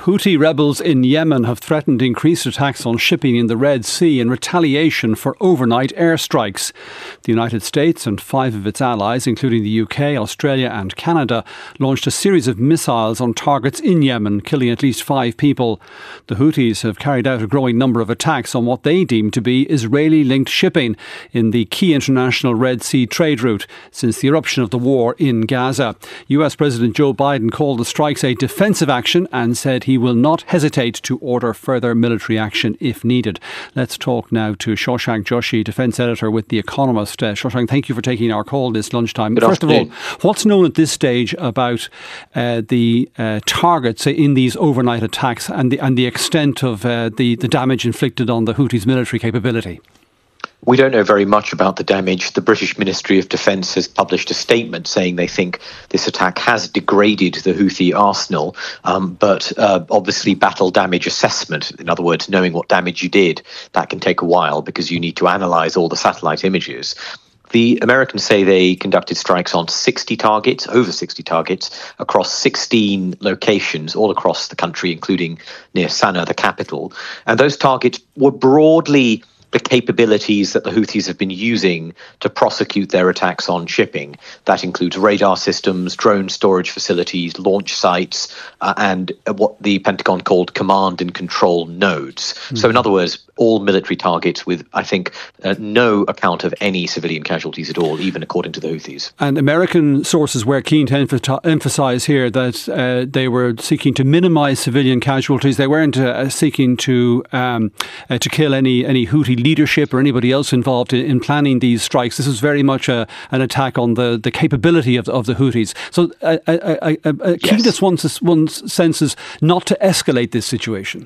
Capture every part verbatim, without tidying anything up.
Houthi rebels in Yemen have threatened increased attacks on shipping in the Red Sea in retaliation for overnight airstrikes. The United States and five of its allies, including the U K, Australia and Canada, launched a series of missiles on targets in Yemen, killing at least five people. The Houthis have carried out a growing number of attacks on what they deem to be Israeli-linked shipping in the key international Red Sea trade route since the eruption of the war in Gaza. U S President Joe Biden called the strikes a defensive action and said he will not hesitate to order further military action if needed. Let's talk now to Shashank Joshi, defence editor with The Economist. Uh, Shashank, thank you for taking our call this lunchtime. Good First afternoon. of all, what's known at this stage about uh, the uh, targets in these overnight attacks and the and the extent of uh, the, the damage inflicted on the Houthis' military capability? We don't know very much about the damage. The British Ministry of Defence has published a statement saying they think this attack has degraded the Houthi arsenal, um, but uh, obviously battle damage assessment, in other words, knowing what damage you did, that can take a while because you need to analyse all the satellite images. The Americans say they conducted strikes on sixty targets, over sixty targets, across sixteen locations all across the country, including near Sana'a, the capital. And those targets were broadly the capabilities that the Houthis have been using to prosecute their attacks on shipping. That includes radar systems, drone storage facilities, launch sites, uh, and what the Pentagon called command and control nodes. Mm-hmm. So in other words, all military targets with, I think, uh, no account of any civilian casualties at all, even according to the Houthis. And American sources were keen to emph- emphasise here that uh, they were seeking to minimise civilian casualties. They weren't uh, seeking to um, uh, to kill any, any Houthi leadership or anybody else involved in, in planning these strikes. This was very much a, an attack on the, the capability of the, of the Houthis. So uh, uh, uh, uh, keenness, yes. one's sense is not to escalate this situation.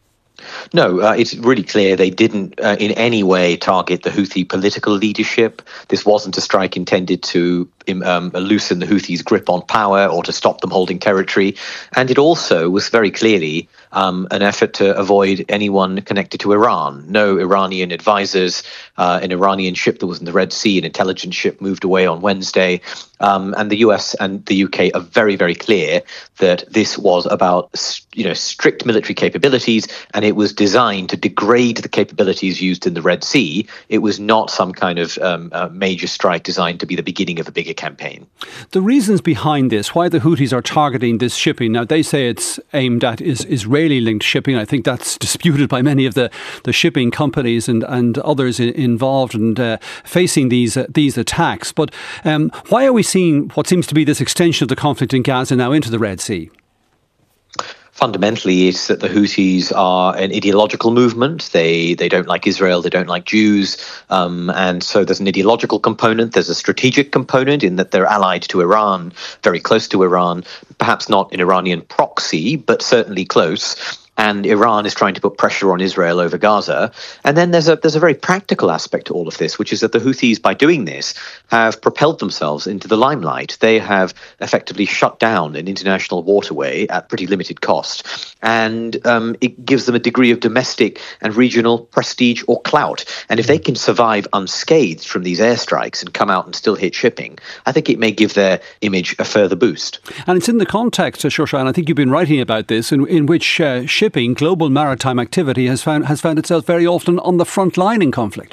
No, uh, it's really clear they didn't uh, in any way target the Houthi political leadership. This wasn't a strike intended to um, loosen the Houthis' grip on power or to stop them holding territory. And it also was very clearly um, an effort to avoid anyone connected to Iran. No Iranian advisors. Uh, an Iranian ship that was in the Red Sea, an intelligence ship, moved away on Wednesday. Um, and the U S and the U K are very, very clear that this was about, you know, strict military capabilities, and it was designed to degrade the capabilities used in the Red Sea. It was not some kind of um, uh, major strike designed to be the beginning of a bigger campaign. The reasons behind this, why the Houthis are targeting this shipping, now they say it's aimed at is Israeli-linked shipping. I think that's disputed by many of the, the shipping companies and, and others in, involved and uh, facing these uh, these attacks. But um, why are we seeing what seems to be this extension of the conflict in Gaza now into the Red Sea? Fundamentally, it's that the Houthis are an ideological movement. They they don't like Israel. They don't like Jews. Um, and so there's an ideological component. There's a strategic component in that they're allied to Iran, very close to Iran, perhaps not an Iranian proxy, but certainly close. And Iran is trying to put pressure on Israel over Gaza. And then there's a there's a very practical aspect to all of this, which is that the Houthis, by doing this, have propelled themselves into the limelight. They have effectively shut down an international waterway at pretty limited cost. And um, it gives them a degree of domestic and regional prestige or clout. And if they can survive unscathed from these airstrikes and come out and still hit shipping, I think it may give their image a further boost. And it's in the context, uh, Shashank, and I think you've been writing about this, in, in which uh, shipping Shipping, global maritime activity has found has found itself very often on the front line in conflict.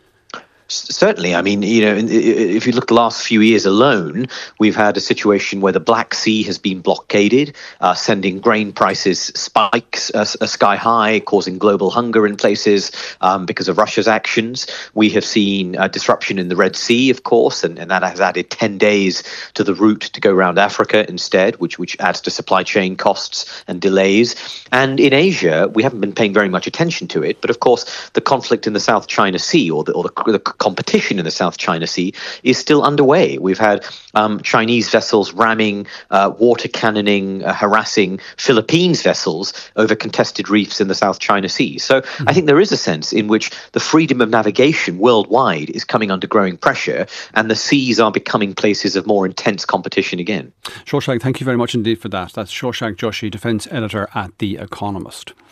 Certainly. I mean, you know, if you look the last few years alone, we've had a situation where the Black Sea has been blockaded, uh, sending grain prices spikes uh, sky high, causing global hunger in places um, because of Russia's actions. We have seen uh, disruption in the Red Sea, of course, and, and that has added ten days to the route to go around Africa instead, which, which adds to supply chain costs and delays. And in Asia, we haven't been paying very much attention to it. But of course, the conflict in the South China Sea or the, or the, the competition in the South China Sea is still underway. We've had um, Chinese vessels ramming, uh, water cannoning, uh, harassing Philippines vessels over contested reefs in the South China Sea. So mm-hmm. I think there is a sense in which the freedom of navigation worldwide is coming under growing pressure, and the seas are becoming places of more intense competition again. Shashank, thank you very much indeed for that. That's Shashank Joshi, defence editor at The Economist.